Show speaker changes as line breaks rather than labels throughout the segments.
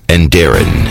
and Darren.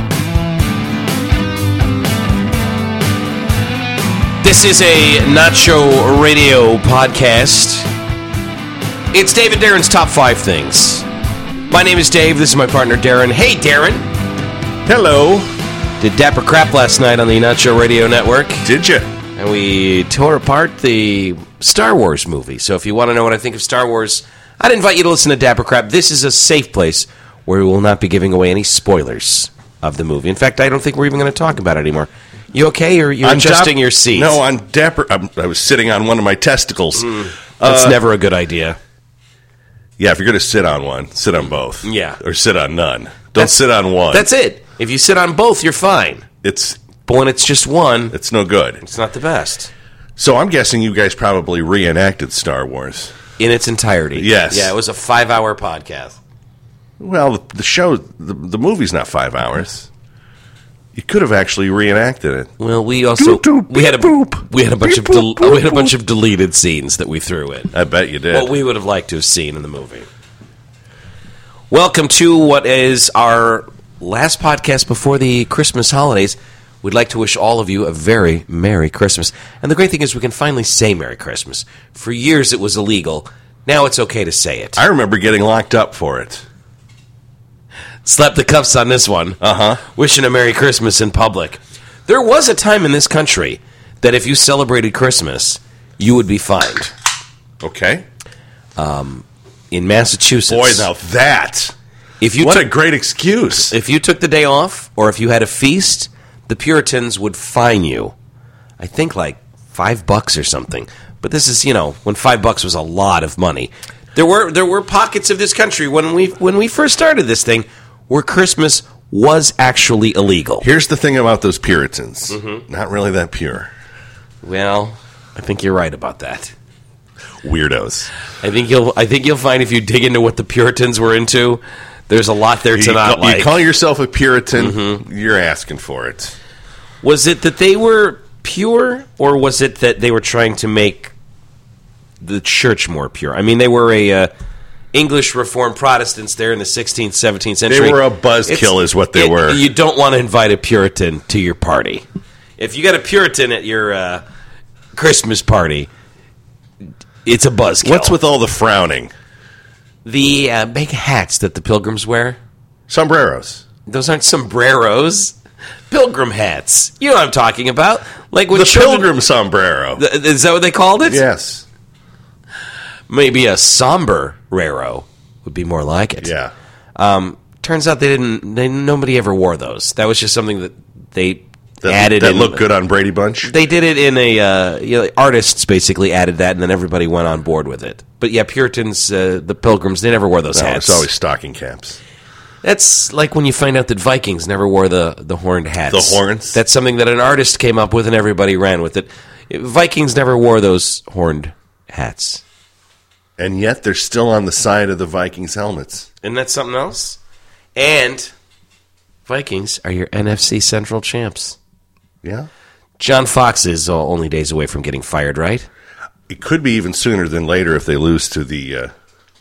This is a Nacho Radio podcast. It's Dave and Darren's Top 5 Things. My name is Dave. This is my partner, Darren. Hey, Darren.
Hello.
Did Dapper Crap last night on the Nacho Radio Network.
Did you?
And we tore apart the Star Wars movie. So if you want to know what I think of Star Wars, I'd invite you to listen to Dapper Crap. This is a safe place where we will not be giving away any spoilers of the movie. In fact, I don't think we're even going to talk about it anymore. You okay, or you're adjusting your seat?
No, on Dapper. I was sitting on one of my testicles.
That's never a good idea.
Yeah, if you're going to sit on one, sit on both.
Yeah.
Or sit on none. Don't sit on one.
That's it. If you sit on both, you're fine. But when it's just one,
it's no good.
It's not the best.
So I'm guessing you guys probably reenacted Star Wars.
In its entirety.
Yes.
Yeah, it was a 5-hour podcast.
Well, the show, the movie's not 5 hours. You could have actually reenacted it.
Well, we also we had a bunch of deleted scenes that we threw in.
I bet you did.
What we would have liked to have seen in the movie. Welcome to what is our last podcast before the Christmas holidays. We'd like to wish all of you a very Merry Christmas. And the great thing is we can finally say Merry Christmas. For years it was illegal. Now it's okay to say it.
I remember getting locked up for it.
Slap the cuffs on this one. Wishing a Merry Christmas in public. There was a time in this country that if you celebrated Christmas, you would be fined.
Okay.
In Massachusetts.
Boy, now that. What a great excuse.
If you took the day off, or if you had a feast, the Puritans would fine you. I think like $5 or something. But this is, when $5 was a lot of money. There were pockets of this country when we first started this thing where Christmas was actually illegal.
Here's the thing about those Puritans. Not really that pure.
Well, I think you're right about that.
Weirdos.
I think you'll find if you dig into what the Puritans were into, there's a lot there to not like.
You call yourself a Puritan, you're asking for it.
Was it that they were pure, or was it that they were trying to make the church more pure? I mean, they were a English Reformed Protestants there in the 16th, 17th century.
They were a buzzkill is what they were.
You don't want to invite a Puritan to your party. If you got a Puritan at your Christmas party, it's a buzzkill.
What's with all the frowning?
The big hats that the pilgrims wear.
Sombreros.
Those aren't sombreros. Pilgrim hats. You know what I'm talking about. Like when
the pilgrim sombrero.
Is that what they called it?
Yes.
Maybe a sombrero would be more like it.
Yeah.
Turns out nobody ever wore those. That was just something that they added.
That looked good on Brady Bunch?
They did it in artists basically added that, and then everybody went on board with it. But yeah, Puritans, the Pilgrims, they never wore those hats.
It's always stocking caps.
That's like when you find out that Vikings never wore the horned hats.
The horns?
That's something that an artist came up with, and everybody ran with it. Vikings never wore those horned hats.
And yet they're still on the side of the Vikings' helmets.
Isn't that something else? And Vikings are your NFC Central champs.
Yeah.
John Fox is only days away from getting fired, right?
It could be even sooner than later if they lose to the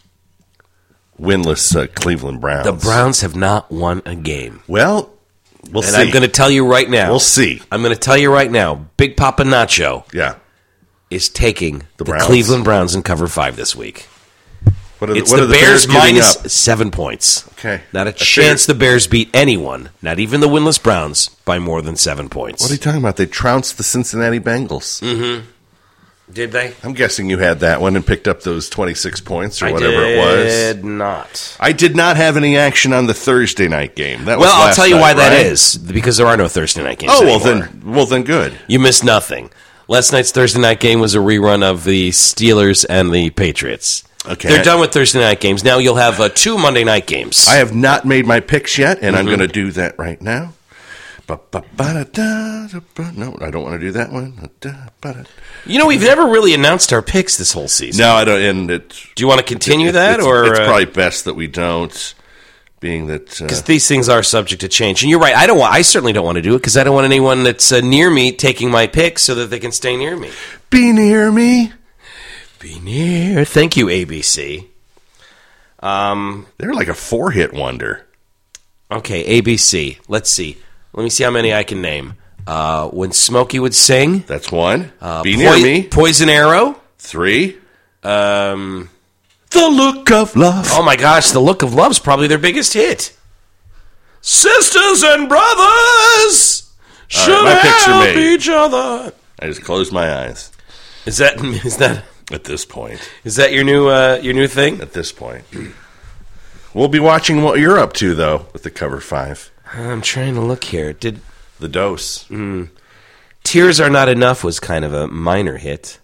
winless Cleveland Browns.
The Browns have not won a game.
Well, we'll see.
And I'm going to tell you right now.
We'll see.
I'm going to tell you right now. Big Papa Nacho is taking the Cleveland Browns in cover 5 this week. It's the Bears minus 7 points.
Okay.
Not a chance the Bears beat anyone, not even the winless Browns, by more than 7 points.
What are you talking about? They trounced the Cincinnati Bengals.
Mm-hmm. Did they?
I'm guessing you had that one and picked up those 26 points or whatever it was.
I did not.
I did not have any action on the Thursday night game. That was
I'll tell you why that
right?
is. Because there are no Thursday night games anymore.
Well then good.
You missed nothing. Last night's Thursday night game was a rerun of the Steelers and the Patriots.
Okay.
They're done with Thursday night games. Now you'll have 2 Monday night games.
I have not made my picks yet, and I'm going to do that right now. No, I don't want to do that one.
We've never really announced our picks this whole season.
No, I don't. Do
you want to continue that?
It's probably best that we don't, being that...
Because these things are subject to change. And you're right, I certainly don't want to do it, because I don't want anyone that's near me taking my picks so that they can stay near me.
Be near me.
Be near. Thank you, ABC.
They're like a 4-hit wonder.
Okay, ABC. Let's see. Let me see how many I can name. When Smokey would sing.
That's one. Be Near Me.
Poison Arrow.
3. The Look of Love.
Oh my gosh, The Look of Love's probably their biggest hit. Sisters and brothers should
my picture
help
made.
each other.
I just closed my eyes.
Is that
At this point.
your new thing?
At this point. We'll be watching what you're up to, though, with the cover 5.
I'm trying to look here. Did
The Dose.
Tears Are Not Enough was kind of a minor hit.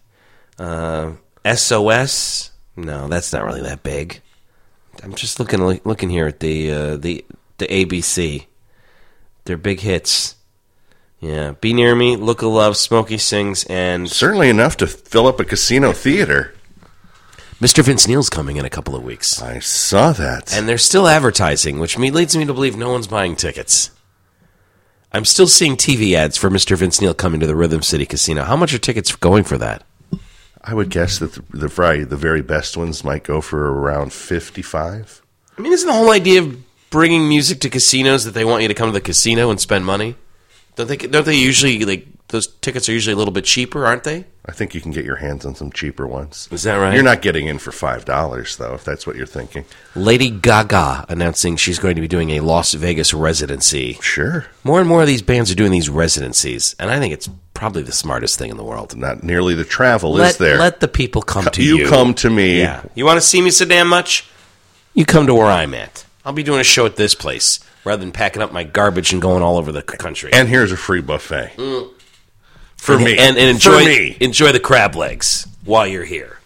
SOS? No, that's not really that big. I'm just looking here at the ABC. They're big hits. Yeah, Be Near Me, Look of Love, Smokey Sings, and
Certainly enough to fill up a casino theater.
Mr. Vince Neil's coming in a couple of weeks.
I saw that.
And they're still advertising, which leads me to believe no one's buying tickets. I'm still seeing TV ads for Mr. Vince Neil coming to the Rhythm City Casino. How much are tickets going for that?
I would guess that the very best ones might go for around $55.
I mean, isn't the whole idea of bringing music to casinos that they want you to come to the casino and spend money? Don't they usually, those tickets are usually a little bit cheaper, aren't they?
I think you can get your hands on some cheaper ones.
Is that right?
You're not getting in for $5, though, if that's what you're thinking.
Lady Gaga announcing she's going to be doing a Las Vegas residency.
Sure.
More and more of these bands are doing these residencies, and I think it's probably the smartest thing in the world.
Not nearly the travel, is there?
Let the people come to you.
You come to me.
Yeah. You want to see me so damn much? You come to where I'm at. I'll be doing a show at this place rather than packing up my garbage and going all over the country.
And here's a free buffet. For me.
And enjoy the crab legs while you're here.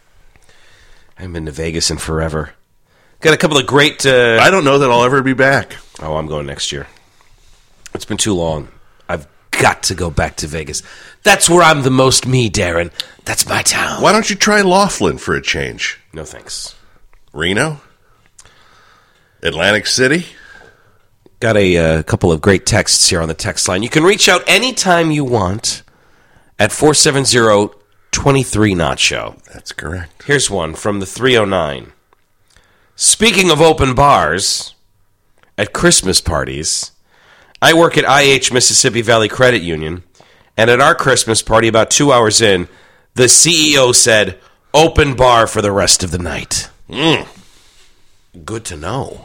I haven't been to Vegas in forever. Got a couple of great...
I don't know that I'll ever be back.
Oh, I'm going next year. It's been too long. I've got to go back to Vegas. That's where I'm the most me, Darren. That's my town.
Why don't you try Laughlin for a change?
No thanks.
Reno? Atlantic City?
Got a couple of great texts here on the text line. You can reach out anytime you want at 470-23-NOT-SHOW.
That's correct.
Here's one from the 309. Speaking of open bars, at Christmas parties, I work at IH Mississippi Valley Credit Union, and at our Christmas party about 2 hours in, the CEO said, open bar for the rest of the night. Good to know.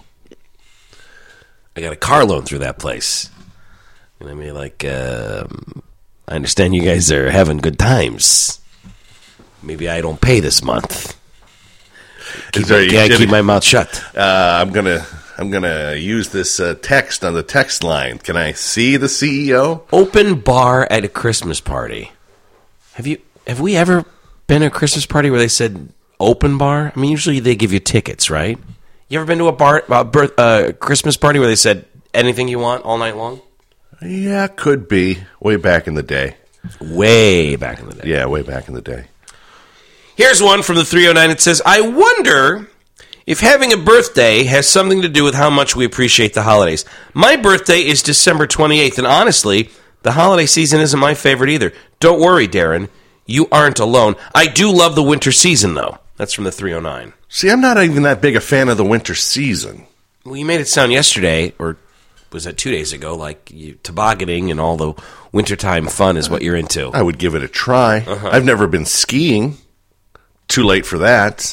I got a car loan through that place. And I mean, I understand you guys are having good times. Maybe I don't pay this month. Keep my mouth shut.
I'm gonna use this text on the text line. Can I see the CEO?
Open bar at a Christmas party. Have we ever been to a Christmas party where they said open bar? I mean, usually they give you tickets, right? You ever been to a Christmas party where they said anything you want all night long?
Yeah, could be. Way back in the day.
Way back in the day.
Yeah, way back in the day.
Here's one from the 309. It says, I wonder if having a birthday has something to do with how much we appreciate the holidays. My birthday is December 28th, and honestly, the holiday season isn't my favorite either. Don't worry, Darren. You aren't alone. I do love the winter season, though. That's from the 309.
See, I'm not even that big a fan of the winter season.
Well, you made it sound yesterday, or was that 2 days ago, like tobogganing and all the wintertime fun is what you're into.
I would give it a try. I've never been skiing. Too late for that.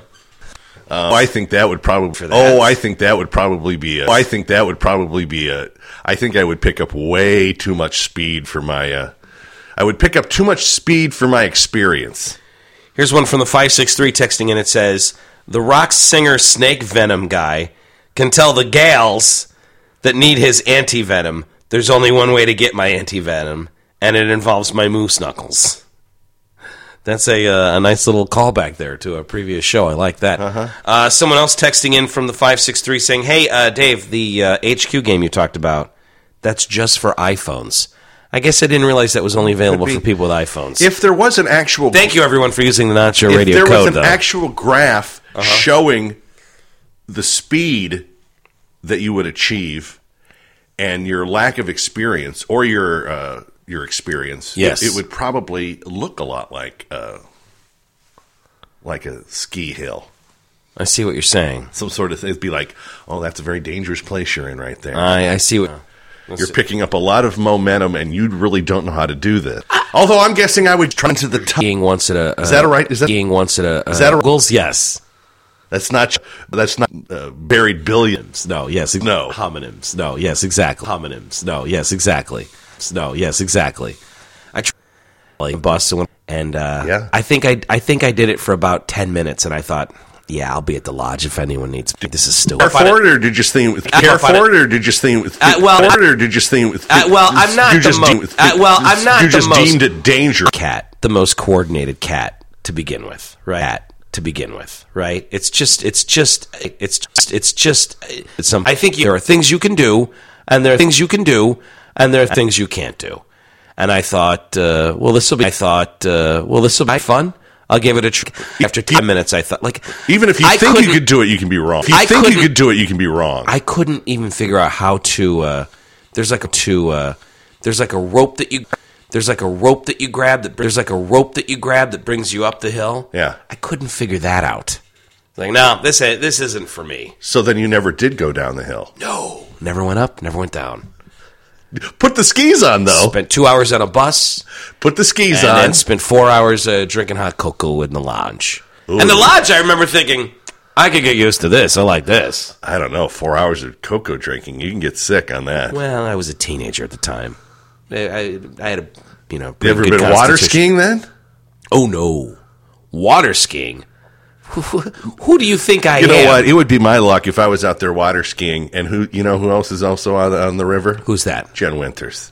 I think that would probably. I think that would probably be a. I think that would probably be a. I think I would pick up way too much speed for my. I would pick up too much speed for my experience.
Here's one from the 563 texting in. It says, the rock singer Snake Venom guy can tell the gals that need his anti-venom there's only one way to get my anti-venom, and it involves my moose knuckles. That's a nice little callback there to a previous show. I like that. Someone else texting in from the 563 saying, hey, Dave, the HQ game you talked about, that's just for iPhones. I guess I didn't realize that was only available for people with iPhones.
If there was an actual...
Thank you, everyone, for using the Not Show radio code,
though. If there was an actual graph showing the speed that you would achieve and your lack of experience, or your experience,
yes,
it would probably look a lot like a ski hill.
I see what you're saying.
Some sort of thing. It'd be like, oh, that's a very dangerous place you're in right there.
I see what...
You're picking up a lot of momentum, and you really don't know how to do this. Although I'm guessing I would try into the top.
Skiing once at a...
is that right? Is that
Googles? Yes.
That's not buried billions.
No, yes.
No.
Homonyms. No, yes, exactly. Homonyms. No, yes, exactly. No, yes, exactly. I tried Boston, and
yeah.
I think I did it for about 10 minutes, and I thought... Yeah, I'll be at the lodge if anyone needs me. This is stupid.
Care for it, or did you think with care for it, or did you think with or did you think with
I'm not the most... I'm not
you just deemed it dangerous.
Cat, the most coordinated cat to begin with, right? Cat to begin with, right? It's some... I think there are things you can do, and there are things you can do, and there are things you can't do. And I thought, well, this will be fun. I'll give it a try. After 10 minutes, I thought, like...
Even if you think you could do it, you can be wrong. If you think you could do it, you can be wrong.
I couldn't even figure out how to... there's like a rope that you... There's like a rope that you grab that brings you up the hill.
Yeah.
I couldn't figure that out. Like, no, this isn't for me.
So then you never did go down the hill?
No. Never went up, never went down.
Put the skis on, though.
Spent 2 hours on a bus.
Put the skis on.
And then spent 4 hours drinking hot cocoa in the lodge.
Ooh.
And the lodge, I remember thinking, I could get used to this. I like this.
I don't know. 4 hours of cocoa drinking. You can get sick on that.
Well, I was a teenager at the time. I had a,
you ever been water skiing then?
Oh, no. Water skiing? Who do you think I am?
You know what? It would be my luck if I was out there water skiing, and who else is also on the river?
Who's that?
Jen Winters.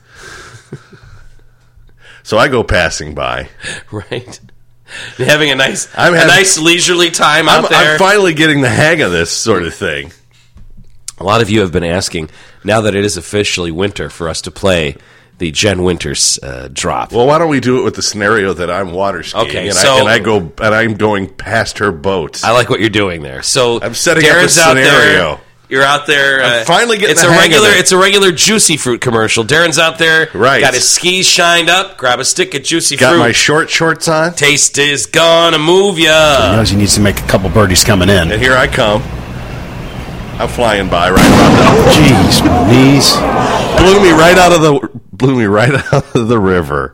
So I go passing by.
Right. Having a nice leisurely time out there.
I'm finally getting the hang of this sort of thing.
A lot of you have been asking, now that it is officially winter, for us to play the Jen Winters drop.
Well, why don't we do it with the scenario that I'm water skiing,
okay,
I'm going past her boat.
I like what you're doing there. So
I'm setting
Darren's
up a scenario.
You're out there.
I'm finally getting the hang of it.
It's a regular Juicy Fruit commercial. Darren's out there.
Right.
Got his skis shined up. Grab a stick of Juicy Fruit.
Got my shorts on.
Taste is gonna move ya.
He knows he needs to make a couple birdies coming in.
And here I come. I'm flying by right around the...
Jeez, knees.
Blew me right out of the river.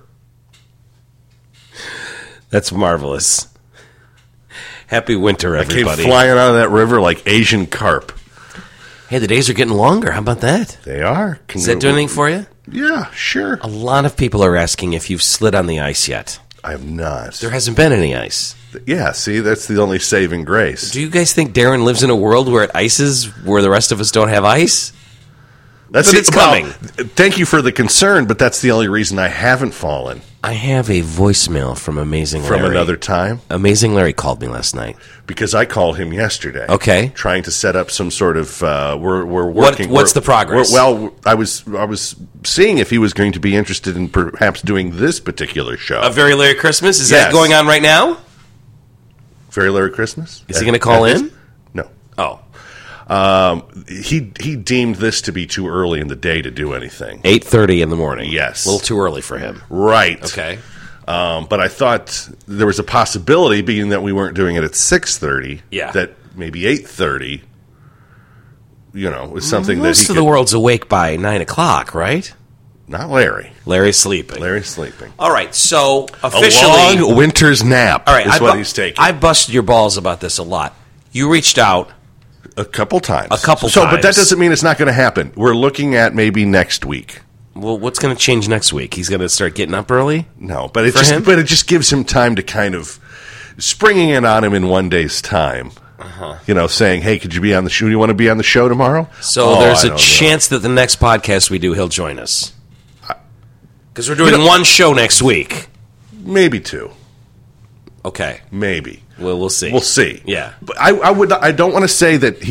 That's marvelous. Happy winter, everybody.
I came flying out of that river like Asian carp.
Hey, the days are getting longer. How about that?
They are.
Does that do anything for you?
Yeah, sure.
A lot of people are asking if you've slid on the ice yet.
I have not.
There hasn't been any ice.
Yeah, see, that's the only saving grace.
Do you guys think Darren lives in a world where it ices where the rest of us don't have ice? It's coming.
Thank you for the concern, but that's the only reason I haven't fallen.
I have a voicemail from Amazing Larry.
From another time?
Amazing Larry called me last night.
Because I called him yesterday.
Okay.
Trying to set up some sort of, we're working.
What's the progress?
Well, I was seeing if he was going to be interested in perhaps doing this particular show.
A Very Larry Christmas? Is that going on right now?
Very Larry Christmas?
Is he going to call in?
No.
Oh.
He deemed this to be too early in the day to do anything.
8:30 in the morning.
Yes.
A little too early for him.
Right.
Okay.
But I thought there was a possibility, being that we weren't doing it at 6:30, that maybe 8:30, was something that
most of the world's awake by 9 o'clock, right?
Not Larry.
Larry's sleeping.
All
right, so officially...
A long winter's nap is what he's taking.
I busted your balls about this a lot. You reached out...
A couple times.
But
that doesn't mean it's not going to happen. We're looking at maybe next week.
Well, what's going to change next week? He's going to start getting up early?
No, but it just gives him time to kind of... Springing it on him in one day's time. Saying, hey, could you be on the show? You want to be on the show tomorrow?
So there's a chance that the next podcast we do, he'll join us. Because we're doing one show next week.
Maybe two.
Okay.
Maybe.
Well, we'll see.
We'll see.
Yeah.
But I don't want to say that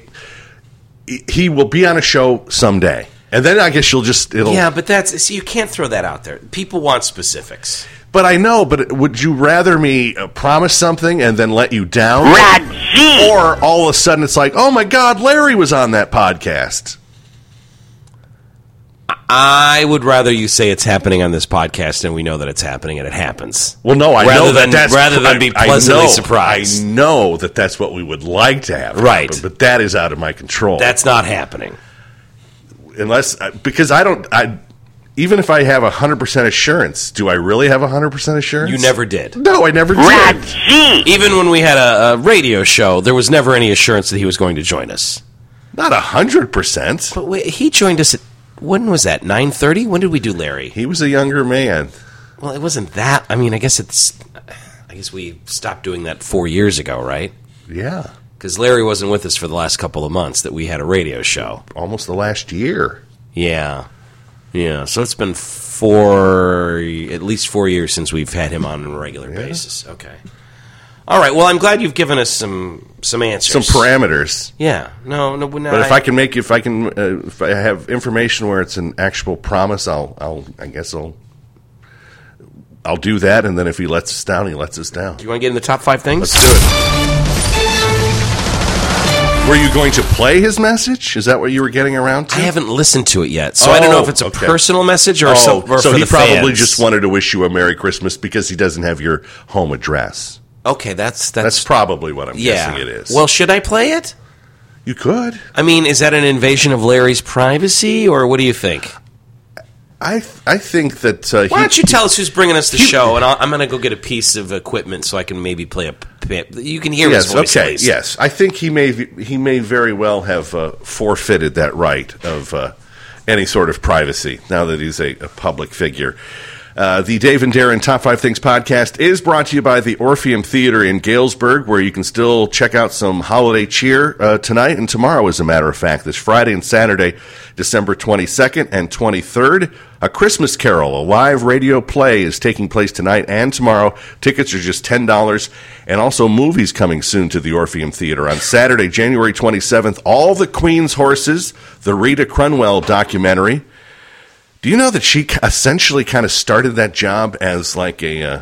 he will be on a show someday. And then I guess it'll...
Yeah, but you can't throw that out there. People want specifics.
But I know, but would you rather me promise something and then let you down? Or all of a sudden it's like, oh my God, Larry was on that podcast.
I would rather you say it's happening on this podcast, and we know that it's happening, and it happens.
Well, no, I know that's...
Rather than be pleasantly surprised.
I know that that's what we would like to have
right.
happen, but that is out of my control.
That's not happening.
Because I don't... even if I have 100% assurance, do I really have 100% assurance?
You never did.
No, I never did.
Even when we had a radio show, there was never any assurance that he was going to join us.
Not 100%.
But wait, he joined us at... When was that? 9:30? When did we do Larry?
He was a younger man.
Well, it wasn't that. I mean, I guess we stopped doing that 4 years ago, right?
Yeah.
Because Larry wasn't with us for the last couple of months that we had a radio show.
Almost the last year.
Yeah. Yeah. So it's been at least 4 years since we've had him on a regular basis. Okay. All right. Well, I'm glad you've given us some answers,
some parameters.
Yeah. No.
But if I have information where it's an actual promise, I'll do that. And then if he lets us down, he lets us down.
Do you want to get in the top 5 things?
Let's do it. Were you going to play his message? Is that what you were getting around to?
I haven't listened to it yet, so I don't know if it's a personal message or so
he probably
fans.
just wanted to wish you a Merry Christmas because he doesn't have your home address.
Okay, that's
probably what I'm guessing it is.
Well, should I play it?
You could.
I mean, is that an invasion of Larry's privacy, or what do you think?
I think that...
Why don't you tell us who's bringing us the show, and I'm going to go get a piece of equipment so I can maybe play you can hear his voice.
Okay, yes. I think he may very well have forfeited that right of any sort of privacy now that he's a public figure. The Dave and Darren Top 5 Things podcast is brought to you by the Orpheum Theater in Galesburg, where you can still check out some holiday cheer tonight and tomorrow, as a matter of fact. This Friday and Saturday, December 22nd and 23rd. A Christmas Carol, a live radio play, is taking place tonight and tomorrow. Tickets are just $10, and also movies coming soon to the Orpheum Theater. On Saturday, January 27th, All the Queen's Horses, the Rita Crunwell documentary. Do you know that she essentially kind of started that job as like or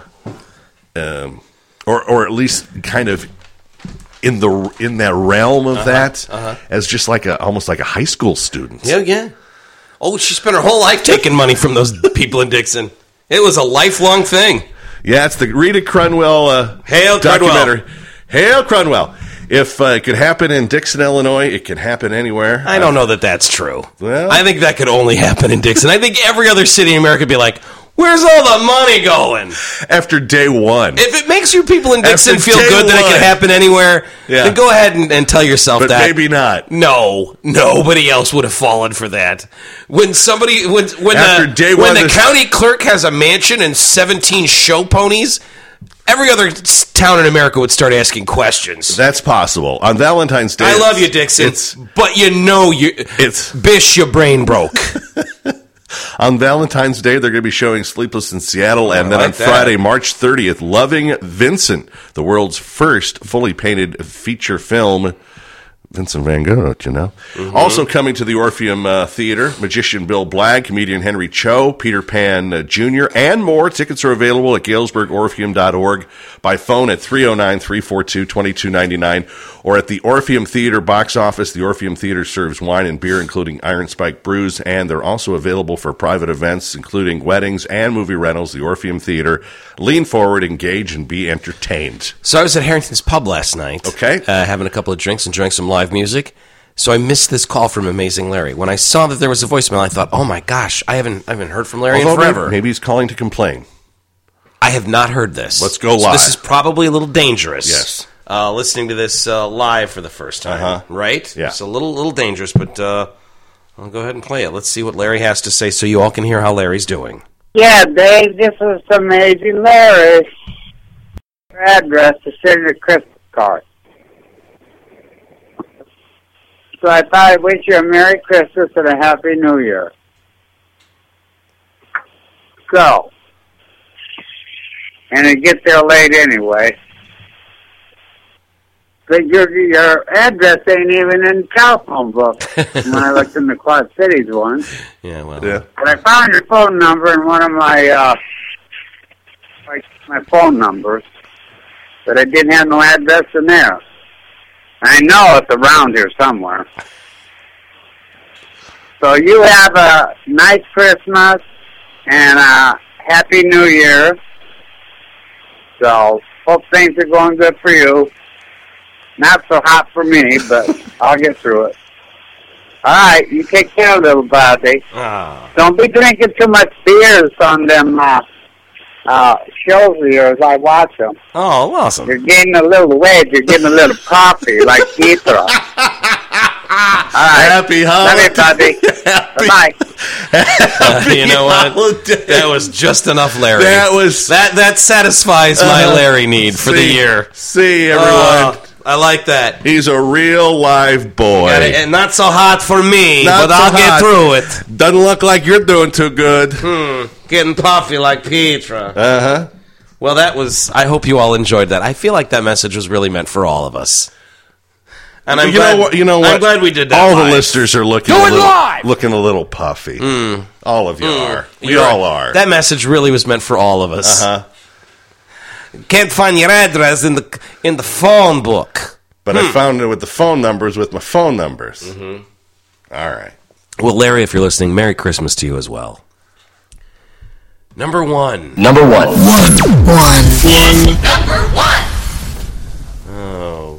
at least kind of in that realm of that as just like almost like a high school student?
Yeah. Oh, she spent her whole life taking money from those people in Dixon. It was a lifelong thing.
Yeah, it's the Rita Crunwell
Hail
documentary. Hail Crunwell. If it could happen in Dixon, Illinois, it can happen anywhere.
I don't know that that's true.
Well,
I think that could only happen in Dixon. I think every other city in America would be like, where's all the money going?
After day one.
If it makes you people in Dixon feel good that it can happen anywhere, then go ahead and tell yourself
but
that.
But maybe not.
No, nobody else would have fallen for that. When the county clerk has a mansion and 17 show ponies, every other town in America would start asking questions.
That's possible. On Valentine's Day...
I love you, Dixon, but Bish, your brain broke.
On Valentine's Day, they're going to be showing Sleepless in Seattle, and then on Friday, March 30th, Loving Vincent, the world's first fully painted feature film. Vincent Van Gogh, you know. Mm-hmm. Also coming to the Orpheum Theater, magician Bill Blagg, comedian Henry Cho, Peter Pan Jr., and more. Tickets are available at GalesburgOrpheum.org, by phone at 309-342-2299, or at the Orpheum Theater box office. The Orpheum Theater serves wine and beer, including Iron Spike brews, and they're also available for private events, including weddings and movie rentals. The Orpheum Theater. Lean forward, engage, and be entertained.
So I was at Harrington's Pub last night.
Okay.
Having a couple of drinks and drank some live music. So I missed this call from Amazing Larry. When I saw that there was a voicemail, I thought, oh my gosh, I haven't heard from Larry in forever.
Maybe he's calling to complain.
I have not heard this.
Let's go live.
So this is probably a little dangerous.
Yes.
Listening to this live for the first time, right?
Yeah.
It's a little dangerous, but I'll go ahead and play it. Let's see what Larry has to say so you all can hear how Larry's doing.
Yeah, Dave, this is Amazing Larry. Your address to send your Christmas card. So I thought I'd wish you a Merry Christmas and a Happy New Year. So, and it get there late anyway. But your address ain't even in the telephone book when I looked in the Quad Cities one.
Yeah, well.
Yeah.
But I found your phone number in one of my phone numbers, but I didn't have no address in there. I know it's around here somewhere. So you have a nice Christmas and a Happy New Year. So hope things are going good for you. Not so hot for me, but I'll get through it. All right, you take care, little buddy. Don't be drinking too much beers on them shows of yours. I watch them.
Oh, awesome.
You're getting a little wedge. You're getting a little coffee, like Petra. All right.
Happy holiday.
Love you, buddy. Bye-bye.
You know what?
Holiday.
That was just enough Larry.
That
satisfies my Larry need for the year.
See, everyone.
Oh, I like that.
He's a real live boy.
And not so hot for me,
Not
but
so
I'll
hot.
get through it.
Doesn't look like you're doing too good.
Getting puffy like Petra.
Uh-huh.
Well, that was... I hope you all enjoyed that. I feel like that message was really meant for all of us. And I'm glad,
You know what?
I'm glad we did that.
All
live.
the listeners are looking a little puffy. All of you are. We all are.
That message really was meant for all of us.
Uh-huh.
Can't find your address in the phone book.
But I found it with the phone numbers with my phone numbers. Mm-hmm. All right.
Well, Larry, if you're listening, Merry Christmas to you as well. Number one.
Number one.
Oh.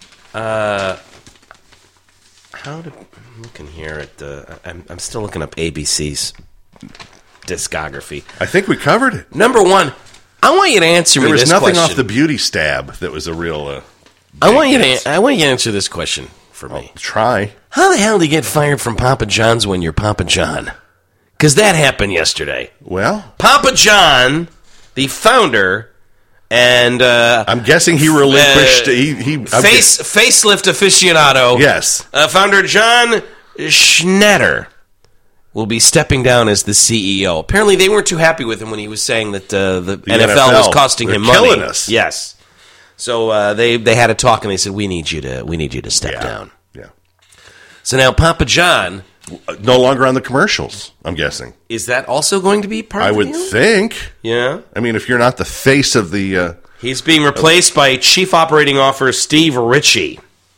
I'm looking here at the... I'm still looking up ABC's discography.
I think we covered it.
Number one, I want you to answer me
There was
this
nothing
question.
off the beauty stab that was a real...
I want you to answer this question for me.
Try.
How the hell do you get fired from Papa John's when you're Papa John? Because that happened yesterday.
Well,
Papa John, the founder, and
I'm guessing he relinquished...
facelift aficionado.
Yes.
Founder John Schnatter will be stepping down as the CEO. Apparently, they weren't too happy with him when he was saying that the NFL was costing him money.
Killing us.
Yes. So they had a talk and they said, "We need you to step down."
Yeah.
So now Papa John
No longer on the commercials, I'm guessing.
is that also going to be part
I
of
would
the deal?
think.
Yeah.
I mean, if you're not the face of the...
He's being replaced by Chief Operating Officer Steve Ritchie,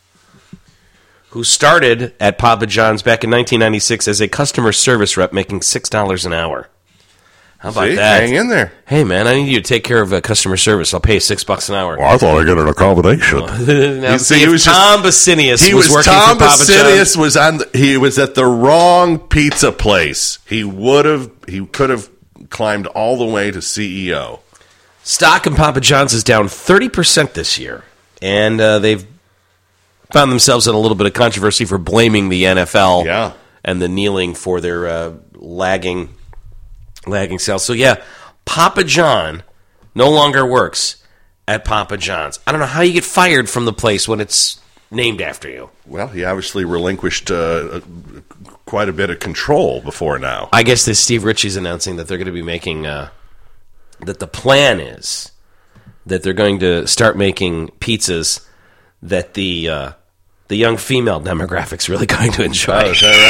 who started at Papa John's back in 1996 as a customer service rep, making $6 an hour. How about that?
Hang in there.
Hey, man, I need you to take care of customer service. I'll pay you $6 an hour.
I thought I got an accommodation.
Now, see, if Tom Basinius was working
Tom
for Papa John's.
Basinius he was at the wrong pizza place. He could have climbed all the way to CEO.
Stock in Papa John's is down 30% this year, and they've found themselves in a little bit of controversy for blaming the NFL and the kneeling for their lagging sales. So, yeah, Papa John no longer works at Papa John's. I don't know how you get fired from the place when it's named after you.
Well, he obviously relinquished quite a bit of control before now.
I guess this Steve Ritchie's announcing that they're going to be making that the plan is that they're going to start making pizzas that the young female demographic's really going to enjoy.
Oh, is that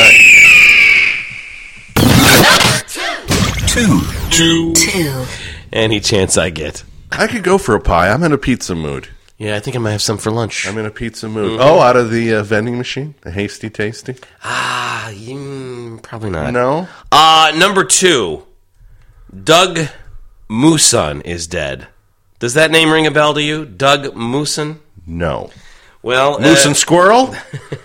right?
Two.
Any chance I get.
I could go for a pie. I'm in a pizza mood.
Yeah, I think I might have some for lunch.
I'm in a pizza mood. Oh, out of the vending machine? A Hasty Tasty?
Probably not.
No?
Number 2, Doug Mooson is dead. Does that name ring a bell to you? Doug Mooson?
No.
Well,
Moose and Squirrel?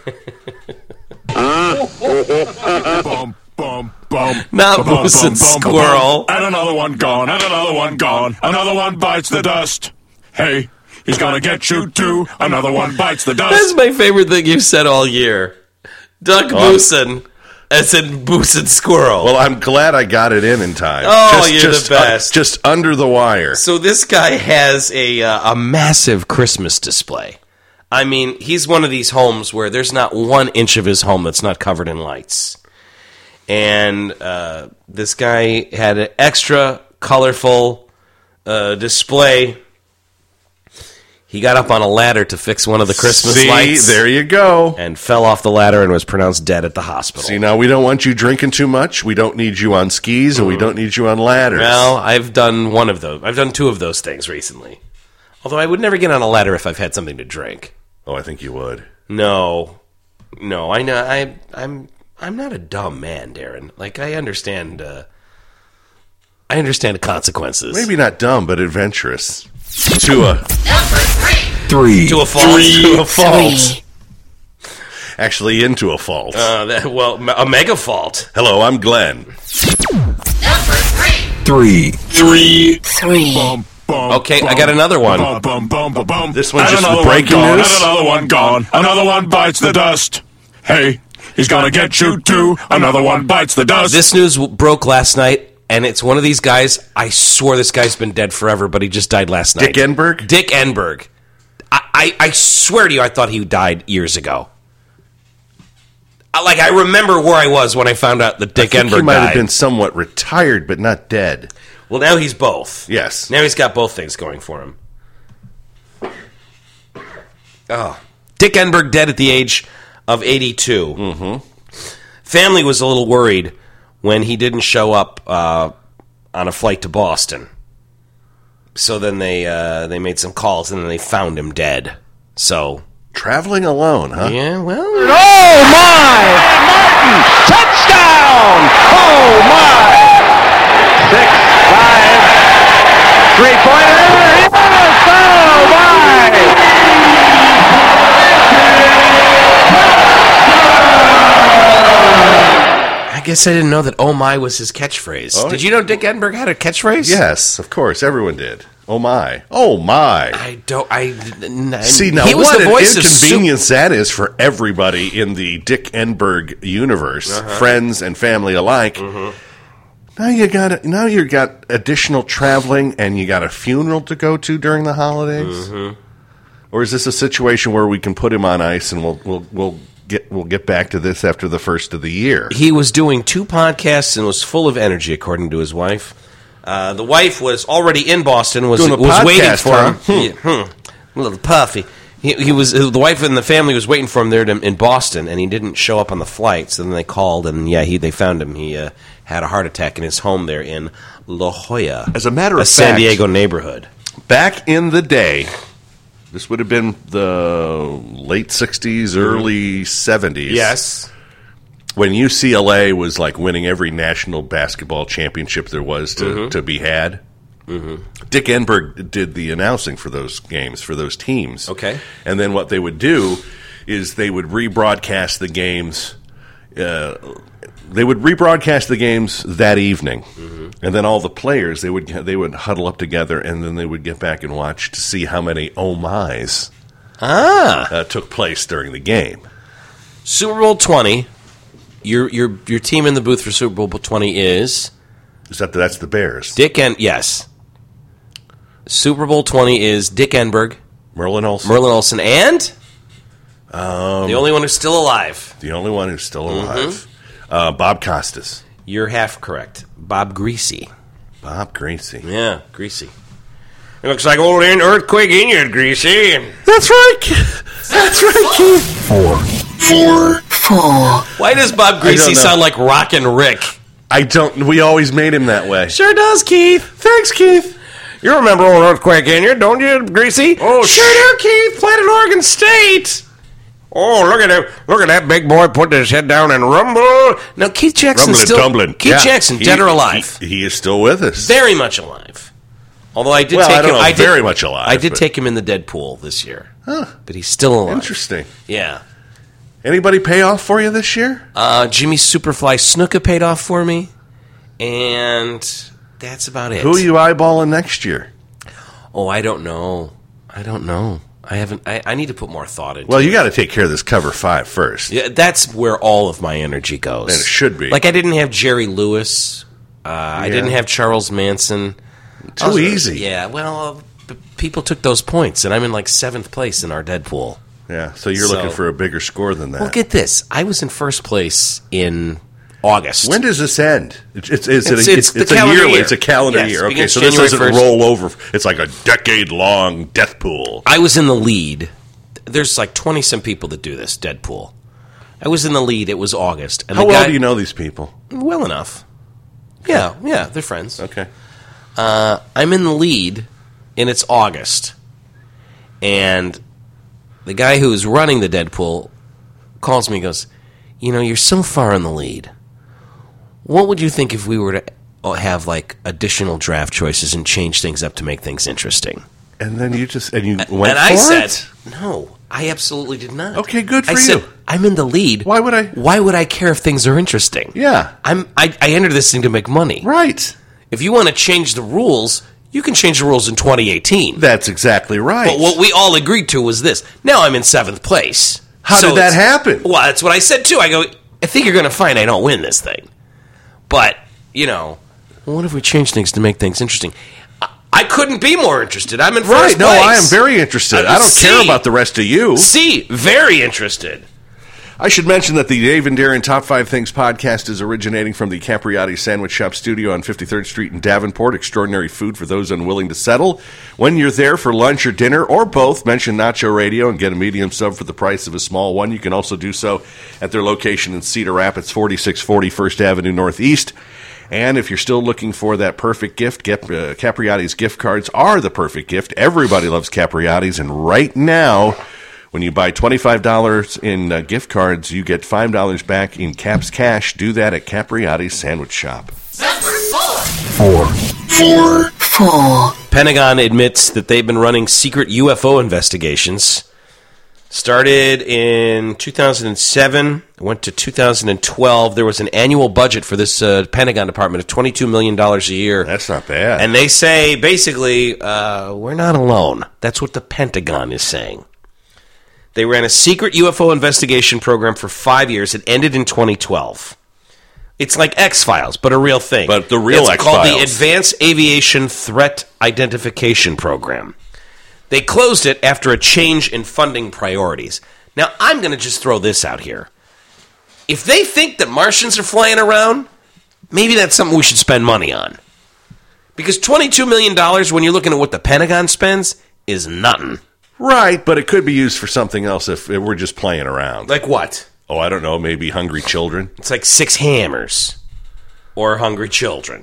Not Moose and Squirrel.
And another one gone, and another one gone. Another one bites the dust. Hey, he's gonna get you too. Another one bites the dust.
That's my favorite thing you've said all year. Doug Mooson, as in Moose and Squirrel.
Well, I'm glad I got it in time.
Oh, you're the best.
Just under the wire.
So this guy has a massive Christmas display. I mean, he's one of these homes where there's not 1 inch of his home that's not covered in lights. And this guy had an extra colorful display. He got up on a ladder to fix one of the Christmas lights.
There you go.
And fell off the ladder and was pronounced dead at the hospital.
See, now we don't want you drinking too much. We don't need you on skis, and we don't need you on ladders.
Well, I've done one of those. I've done 2 of those things recently. Although I would never get on a ladder if I've had something to drink.
Oh, I think you would.
No, I know. I'm not a dumb man, Darren. Like, I understand the consequences.
Maybe not dumb, but adventurous. To a
To a fault.
to a fault. Actually, into a fault.
A mega fault.
Hello, I'm Glenn.
Three.
Okay, I got another one.
This one's just the breaking news.
Another one gone. Another one bites the dust. Hey, he's gonna get you too. Another one bites the dust.
This news broke last night, and it's one of these guys. I swore this guy's been dead forever, but he just died last night.
Dick Enberg?
Dick Enberg. I swear to you, I thought he died years ago. I remember where I was when I found out that Dick Enberg
He might
died.
have been somewhat retired, but not dead.
Well, now he's both.
Yes.
Now he's got both things going for him. Oh. Dick Enberg dead at the age of 82. Mm-hmm. Family was a little worried when he didn't show up on a flight to Boston. So then they made some calls, and then they found him dead. So...
Traveling alone, huh?
Yeah, well...
Oh, my! Martin! Touchdown! Oh, my! 6-5. Three-pointer! Yes! Oh, my!
I guess I didn't know that "Oh my" was his catchphrase.
Oh,
Did you know Dick Enberg had a catchphrase?
Yes, of course. Everyone did. Oh, my. Oh, my. See, now
he was
what
the
an
voice of
inconvenience that is for everybody in the Dick Enberg universe, friends and family alike. Now you got additional traveling, and you got a funeral to go to during the holidays. Or is this a situation where we can put him on ice and we'll get back to this after the first of the year?
He was doing 2 podcasts and was full of energy, according to his wife. The wife was already in Boston, was
Doing a
waiting
podcast,
for him. A little puffy. He was the wife and the family was waiting for him there in Boston, and he didn't show up on the flight. So then they called, and they found him. He had a heart attack in his home there in La Jolla,
As a matter of
San
fact,
Diego neighborhood.
back in the day, this would have been the late 60s, early 70s.
Yes.
When UCLA was like winning every national basketball championship there was to be had. Dick Enberg did the announcing for those games, for those teams.
Okay.
And then what they would do is they would rebroadcast the games. They would rebroadcast the games that evening, and then all the players they would huddle up together, and then they would get back and watch to see how many oh my's took place during the game.
Super Bowl 20. Your team in the booth for Super Bowl 20 is
That's the Bears.
yes. Super Bowl 20 is Dick Enberg,
Merlin Olsen.
and the only one who's still alive.
The only one who's still alive. Bob Costas.
You're half correct. Bob Greasy.
Bob Greasy.
Yeah, Greasy. It looks like old earthquake in you, Greasy.
That's right. That's right, Keith.
Four.
Why does Bob Greasy
know.
sound like Rockin' Rick?
We always made him that way.
Sure does, Keith.
Thanks, Keith.
You remember old earthquake in you, don't you, Greasy?
Oh,
sure do, Keith. Played at Oregon State. Oh, look at him! Look at that big boy putting his head down and rumble. Now, Keith Jackson
Rumbling,
still
tumbling.
Keith Jackson, dead or alive?
He is still with us.
Very much alive. Although I did
Well,
take
I don't
him,
know,
I did,
very much alive,
I did
but-
take him in the Deadpool this year, but he's still alive.
Interesting.
Yeah.
Anybody pay off for you this year?
Jimmy Superfly Snuka paid off for me, and that's about it.
Who are you eyeballing next year?
Oh, I don't know. I haven't. I need to put more thought into.
Well, you got to take care of this cover 5 first.
Yeah, that's where all of my energy goes.
And it should be.
Like I didn't have Jerry Lewis. I didn't have Charles Manson.
Too easy.
Yeah, well, people took those points, and I'm in like 7th place in our Deadpool.
Yeah, so you're looking for a bigger score than that.
Well, get this. I was in 1st place in August.
When does this end? It's
the
a
calendar
yearly.
year.
It's a calendar
Yes,
year. Okay,
begins
so this
January
doesn't
1st.
roll over. It's like a decade-long death pool.
I was in the lead. There's like 20-some people that do this, Deadpool. I was in the lead. It was August. And
How
the
well
guy,
do you know these people?
Well enough. Yeah, they're friends.
Okay.
I'm in the lead, and it's August. And the guy who's running the Deadpool calls me and goes, you're so far in the lead. What would you think if we were to have like additional draft choices and change things up to make things interesting?
And then you went
and
for
I said,
it?
no, I absolutely did not.
Okay, good for
I
you.
said, I'm in the lead.
Why would I?
Why would I care if things are interesting?
Yeah.
I entered this thing to make money.
Right.
If you want to change the rules, you can change the rules in 2018.
That's exactly right.
But what we all agreed to was this. Now I'm in 7th place.
How did that happen?
Well, that's what I said too. I go, I think you're going to find I don't win this thing. But, what if we change things to make things interesting? I couldn't be more interested. I'm in first place.
No, I am very interested. I don't care about the rest of you.
Very interested.
I should mention that the Dave and Darren Top 5 Things podcast is originating from the Capriati Sandwich Shop studio on 53rd Street in Davenport. Extraordinary food for those unwilling to settle. When you're there for lunch or dinner, or both, mention Nacho Radio and get a medium sub for the price of a small one. You can also do so at their location in Cedar Rapids, 4640 First Avenue Northeast. And if you're still looking for that perfect gift, Capriati's gift cards are the perfect gift. Everybody loves Capriati's, and right now, when you buy $25 in gift cards, you get $5 back in Caps Cash. Do that at Capriati's Sandwich Shop.
Four.
Pentagon admits that they've been running secret UFO investigations. Started in 2007, went to 2012. There was an annual budget for this Pentagon department of $22 million a year.
That's not bad.
And they say, basically, we're not alone. That's what the Pentagon is saying. They ran a secret UFO investigation program for 5 years. It ended in 2012. It's like X-Files, but a real thing.
But the real X-Files.
It's called the Advanced Aviation Threat Identification Program. They closed it after a change in funding priorities. Now, I'm going to just throw this out here. If they think that Martians are flying around, maybe that's something we should spend money on. Because $22 million, when you're looking at what the Pentagon spends, is nothing.
Right, but it could be used for something else if we're just playing around.
Like what?
Oh, I don't know, maybe hungry children?
It's like 6 hammers. Or hungry children.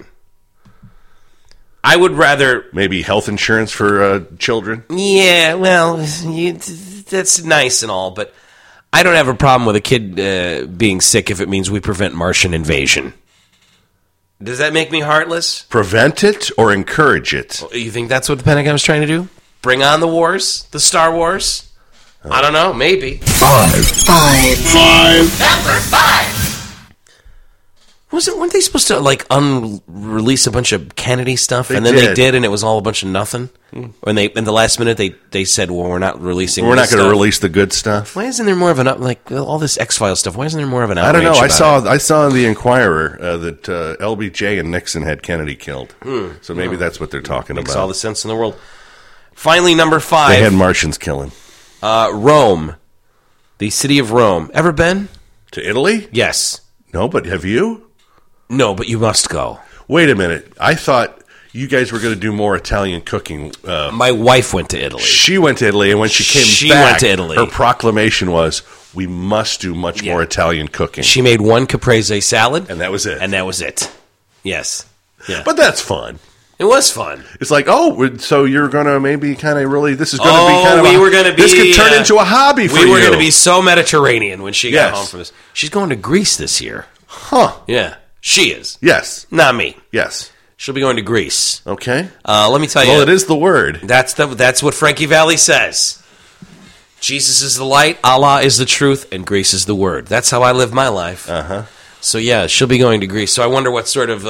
I would rather...
Maybe health insurance for children?
Yeah, well, that's nice and all, but I don't have a problem with a kid being sick if it means we prevent Martian invasion. Does that make me heartless?
Prevent it or encourage it?
You think that's what the Pentagon was trying to do? Bring on the wars? The Star Wars? I don't know, maybe.
Five.
Number 5.
Weren't they supposed to, unrelease a bunch of Kennedy stuff?
They
They
did.
did, and it was all a bunch of nothing? When they, in the last minute, they said, well, we're not releasing
We're not going to
stuff.
release the good stuff?
Why isn't there more of an, all this X-Files stuff, why isn't there more of an
I
outrage
don't know.
about it?
I saw in the Inquirer that LBJ and Nixon had Kennedy killed. So maybe that's what they're talking
Makes
about.
all the sense in the world. Finally, number 5.
They had Martians killing.
Rome. The city of Rome. Ever been?
To Italy?
Yes.
No, but have you?
No, but you must go.
Wait a minute. I thought you guys were going to do more Italian cooking.
My wife went to Italy.
She went to Italy, and when she came back,
went to Italy.
her proclamation was, we must do much more Italian cooking.
She made one caprese salad.
And that was it.
And that was it. Yes. Yeah.
But that's fun.
It was fun.
It's like, so you're going to maybe kind of really, this is going to be kind of this could turn into a hobby for you.
We were going to be so Mediterranean when she got
Yes.
home from this. She's going to Greece this year.
Huh.
Yeah. She is.
Yes.
Not me.
Yes.
She'll be going to Greece.
Okay.
Let me tell you.
Well, it is the word.
That's what Frankie Valli says. Jesus is the light, Allah is the truth, and Greece is the word. That's how I live my life.
Uh-huh.
So yeah, she'll be going to Greece. So I wonder what sort of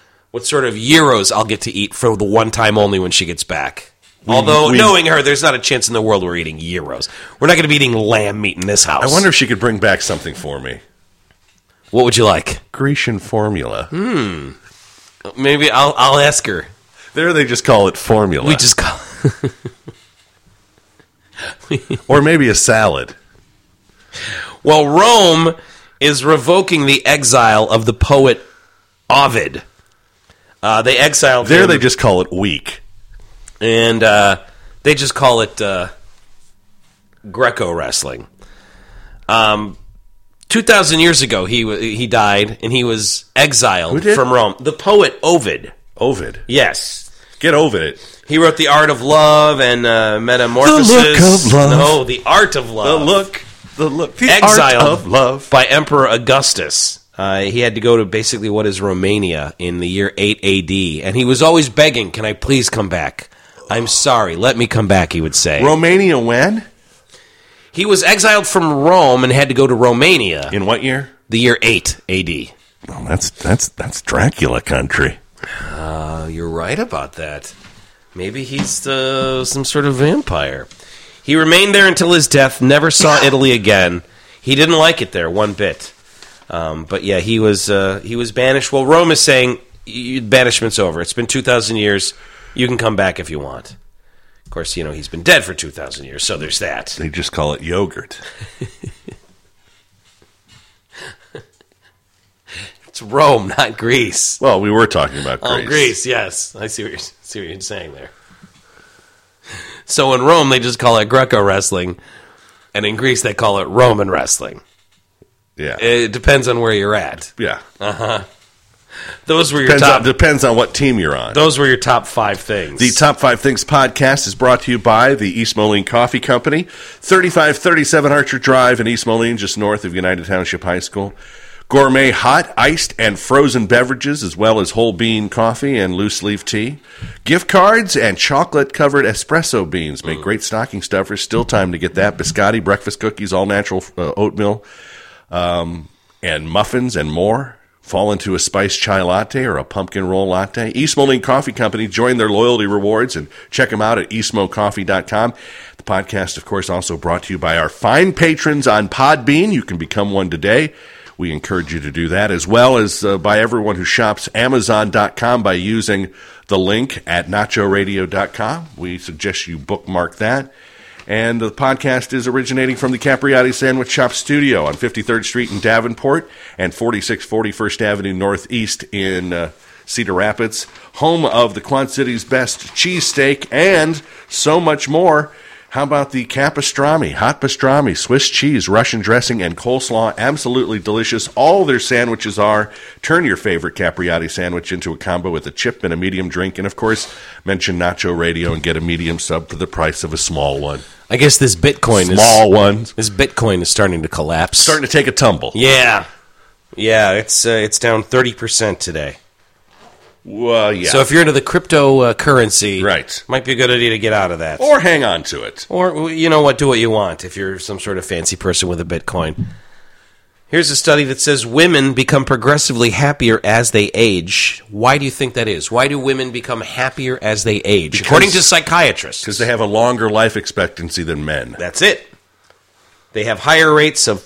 gyros I'll get to eat for the one time only when she gets back. Although, knowing her, there's not a chance in the world we're eating gyros. We're not going to be eating lamb meat in this house.
I wonder if she could bring back something for me.
What would you like?
Grecian formula.
Maybe I'll ask her.
There they just call it formula.
We just call
or maybe a salad.
Well, Rome is revoking the exile of the poet Ovid. They exiled
There
him,
they just call it weak.
and they just call it Greco wrestling. 2,000 years ago, he died, and he was exiled
Who did?
from Rome. The poet Ovid.
Ovid.
Yes.
Get over it.
He wrote The Art of Love and Metamorphosis.
The Look of Love.
No, The Art of Love.
The look
exiled
of love
by Emperor Augustus. He had to go to basically what is Romania in the year 8 AD, and he was always begging, "Can I please come back? I'm sorry, let me come back," he would say.
Romania when?
He was exiled from Rome and had to go to Romania.
In what year?
The year 8 AD.
Well, that's Dracula country.
You're right about that. Maybe he's some sort of vampire. He remained there until his death, never saw Italy again. He didn't like it there one bit. But yeah, he was banished. Well, Rome is saying, banishment's over. It's been 2,000 years. You can come back if you want. Of course, he's been dead for 2,000 years, so there's that.
They just call it yogurt.
It's Rome, not Greece.
Well, we were talking about Greece.
Oh, Greece, yes. I see what you're saying there. So in Rome, they just call it Greco wrestling, and in Greece, they call it Roman wrestling.
Yeah.
It depends on where you're at.
Yeah.
Those were your
depends on what team you're on.
Those were your top 5 things.
The Top 5 Things podcast is brought to you by the East Moline Coffee Company, 3537 Archer Drive in East Moline, just north of United Township High School. Gourmet hot, iced, and frozen beverages, as well as whole bean coffee and loose leaf tea. Gift cards and chocolate-covered espresso beans make great stocking stuffers. Still time to get that. Biscotti, breakfast cookies, all-natural oatmeal, and muffins and more. Fall into a spiced chai latte or a pumpkin roll latte. East Moline Coffee Company. Join their loyalty rewards and check them out at eastmocoffee.com. The podcast, of course, also brought to you by our fine patrons on Podbean. You can become one today. We encourage you to do that, as well as by everyone who shops Amazon.com by using the link at nachoradio.com. We suggest you bookmark that. And the podcast is originating from the Capriotti Sandwich Shop studio on 53rd Street in Davenport and 4640 First Avenue Northeast in Cedar Rapids, home of the Quad City's best cheesesteak and so much more. How about the capastrami, hot pastrami, Swiss cheese, Russian dressing, and coleslaw? Absolutely delicious. All their sandwiches are. Turn your favorite Capriotti sandwich into a combo with a chip and a medium drink. And, of course, mention Nacho Radio and get a medium sub for the price of a small one.
I guess this Bitcoin This Bitcoin is starting to collapse.
Starting to take a tumble.
Yeah. Yeah, it's down 30% today.
Well, yeah.
So if you're into the cryptocurrency,
right,
might be a good idea to get out of that.
Or hang on to it.
Or, you know what, do what you want if you're some sort of fancy person with a Bitcoin. Here's a study that says women become progressively happier as they age. Why do you think that is? Why do women become happier as they age? According to psychiatrists.
Because they have a longer life expectancy than men.
That's it. They have higher rates of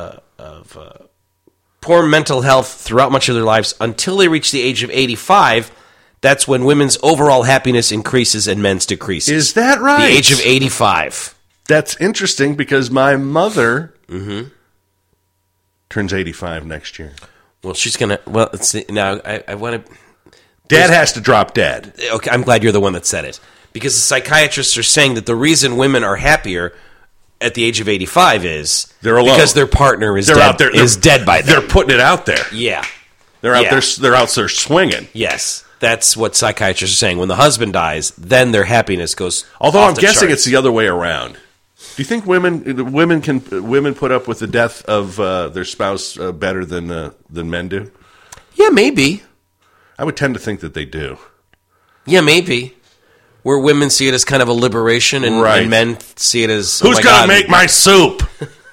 poor mental health throughout much of their lives until they reach the age of 85. That's when women's overall happiness increases and men's decreases.
Is that right?
The age of 85.
That's interesting because my mother turns 85 next year.
Well, she's going to... Well, let's see. Now, I want to...
Dad has to drop dead.
Okay, I'm glad you're the one that said it. Because the psychiatrists are saying that the reason women are happier at the age of 85 is
they're alone.
Because their partner is dead by then.
They're putting it out there.
Yeah.
They're out there swinging.
Yes. That's what psychiatrists are saying. When the husband dies, then their happiness goes
Although
off
I'm
the
guessing
charts.
it's the other way around. Do you think women put up with the death of their spouse better than men do?
Yeah, maybe.
I would tend to think that they do.
Yeah, maybe. Where women see it as kind of a liberation and men see it as...
Who's going to make my soup?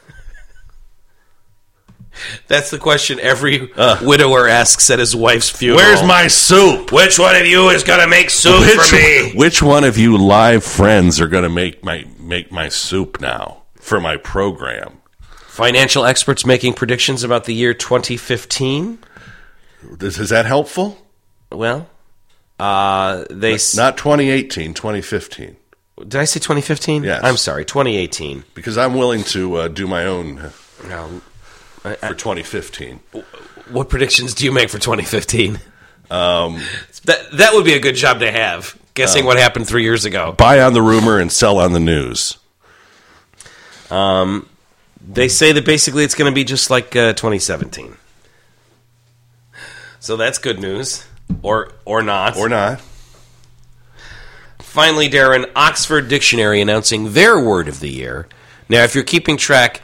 That's the question every widower asks at his wife's funeral.
Where's my soup?
Which one of you is going to make soup for me?
Which one of you live friends are going to make my soup now for my program?
Financial experts making predictions about the year 2015.
Is that helpful?
Well... not
2018, 2015.
Did I say 2015?
Yes.
I'm sorry, 2018.
Because I'm willing to do my own
for
2015.
What predictions do you make for 2015? That would be a good job to have, guessing what happened 3 years ago.
Buy on the rumor and sell on the news.
They say that basically it's going to be just like 2017. So that's good news. Or not.
Or not.
Finally, Darren, Oxford Dictionary announcing their word of the year. Now, if you're keeping track,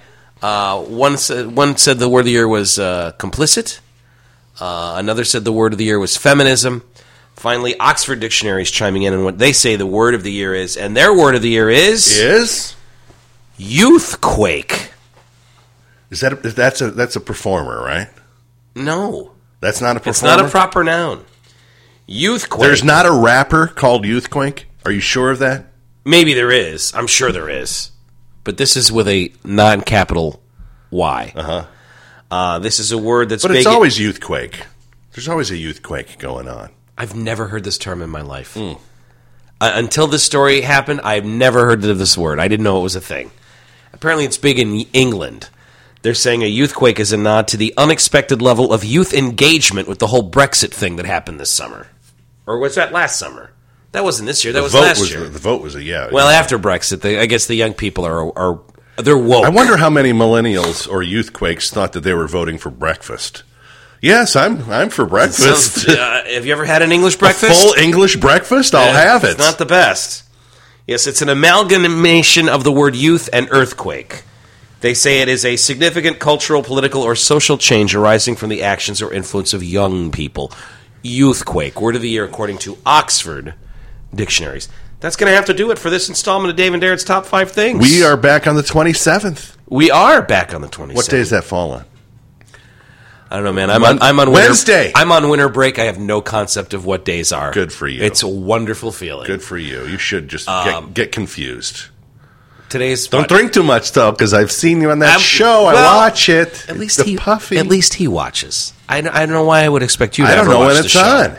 One said the word of the year was complicit. Another said the word of the year was feminism. Finally, Oxford Dictionary is chiming in on what they say the word of the year is, and their word of the year is youthquake.
That's a performer, right?
No,
that's not a performer.
It's not a proper noun. Youthquake.
There's not a rapper called Youthquake. Are you sure of that?
Maybe there is. I'm sure there is. But this is with a non-capital Y. This is a word that's.
But it's always Youthquake. There's always a Youthquake going on.
I've never heard this term in my life. Until this story happened, I've never heard of this word. I didn't know it was a thing. Apparently, it's big in England. They're saying a youthquake is a nod to the unexpected level of youth engagement with the whole Brexit thing that happened this summer. Or was that last summer? That wasn't this year. That was last year.
The vote was yeah.
Well, after Brexit, I guess the young people are they're woke.
I wonder how many millennials or youthquakes thought that they were voting for breakfast. Yes, I'm for breakfast.
Have you ever had an English breakfast?
A full English breakfast? I'll have it.
It's not the best. Yes, it's an amalgamation of the word youth and earthquake. They say it is a significant cultural, political, or social change arising from the actions or influence of young people. Youthquake, word of the year according to Oxford Dictionaries. That's going to have to do it for this installment of Dave and Darren's Top 5 Things.
We are back on the 27th.
We are back on the 27th.
What day does that fall on?
I don't know, man. I'm on
Wednesday.
I'm on winter break. I have no concept of what days are.
Good for you.
It's a wonderful feeling.
Good for you. You should just get confused. Don't drink too much, though, because I've seen you on that show. I watch it.
At least he watches. I don't know why I would expect you to ever watch the show.
I don't know when it's on.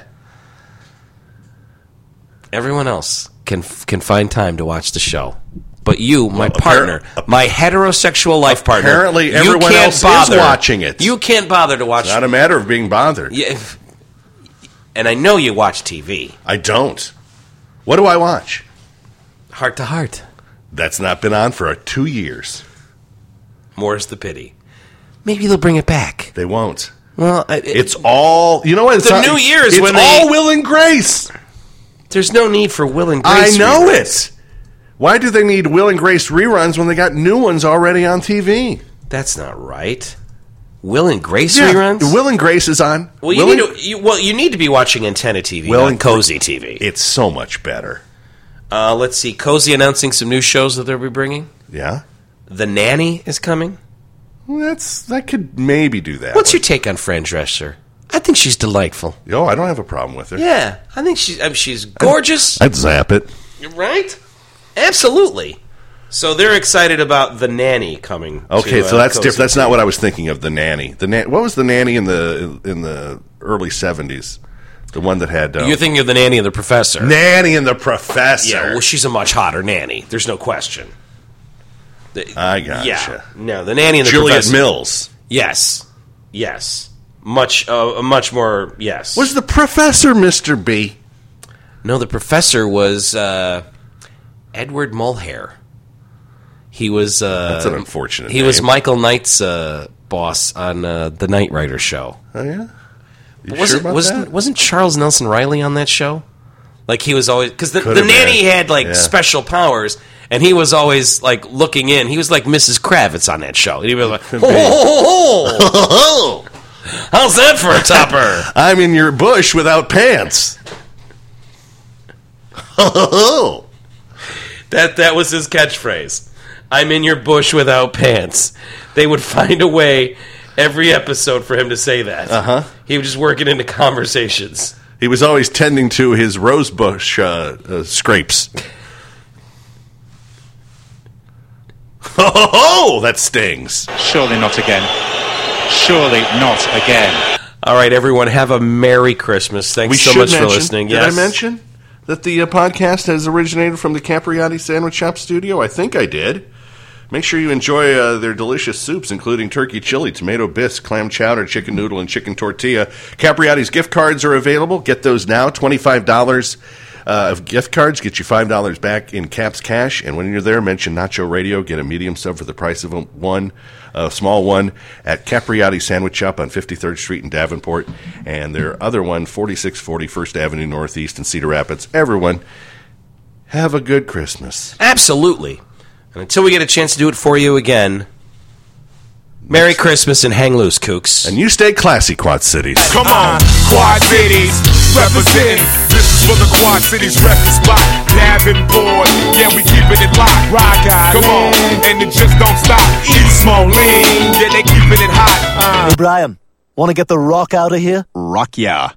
Everyone else can find time to watch the show. But you, my partner, my heterosexual life partner,
apparently everyone else is watching it.
You can't bother to watch it.
It's not a matter of being bothered.
Yeah, and I know you watch TV.
I don't. What do I watch?
Heart to Heart.
That's not been on for 2 years.
More's the pity. Maybe they'll bring it back.
They won't.
Well,
it's all... You know what?
It's New Year's
it's
when
all Will and Grace.
There's no need for Will and Grace
I know it. Why do they need Will and Grace reruns when they got new ones already on TV?
That's not right. Will and Grace reruns?
Will and Grace is on.
Well, you need to be watching Antenna TV, not Cozy TV.
It's so much better.
Let's see. Cozy announcing some new shows that they'll be bringing.
Yeah.
The Nanny is coming.
Well, that could maybe do that.
What's your take on Fran Drescher? I think she's delightful.
Oh, I don't have a problem with her.
Yeah, I think she's gorgeous.
I'd zap it.
Right? Absolutely. So they're excited about The Nanny coming.
Okay, so that's different. That's
TV.
not what I was thinking of. The Nanny. What was The Nanny in the early 70s? The one that had...
You're thinking of The Nanny and the Professor.
Nanny and the Professor.
Yeah, well, she's a much hotter nanny. There's no question.
I gotcha.
Yeah. No, The Nanny and the
Juliet
Professor.
Mills.
Yes. Much more, yes.
Was the Professor Mr. B?
No, the Professor was Edward Mulhare. He was...
That's an unfortunate
He
name.
was Michael Knight's boss on the Knight Rider show.
Oh, yeah?
Wasn't Charles Nelson Riley on that show? Like he was always because the nanny had special powers, and he was always like looking in. He was like Mrs. Kravitz on that show. And he was like, "Oh, how's that for a topper?"
I'm in your bush without pants.
That was his catchphrase. I'm in your bush without pants. They would find a way every episode for him to say that. He was just working into conversations.
He was always tending to his rose bush scrapes. Oh, that stings.
Surely not again. Surely not again.
All right, everyone, have a Merry Christmas. Thanks so much for listening.
Did I mention that the podcast has originated from the Capriati Sandwich Shop studio? I think I did. Make sure you enjoy their delicious soups, including turkey chili, tomato bisque, clam chowder, chicken noodle, and chicken tortilla. Capriati's gift cards are available. Get those now. $25 of gift cards. Get you $5 back in Caps Cash. And when you're there, mention Nacho Radio. Get a medium sub for the price of a small one at Capriati Sandwich Shop on 53rd Street in Davenport. And their other one, 4640 First Avenue Northeast in Cedar Rapids. Everyone, have a good Christmas.
Absolutely. And until we get a chance to do it for you again, Merry Christmas and hang loose, kooks.
And you stay classy, Quad Cities.
Come on, Quad Cities, representing. This is for the Quad Cities record spot. Dabbing board, yeah, we keeping it locked. Rock out, come on, and it just don't stop. East Moline, yeah, they keeping it hot.
Hey, Brian, want to get the rock out of here?
Rock yeah.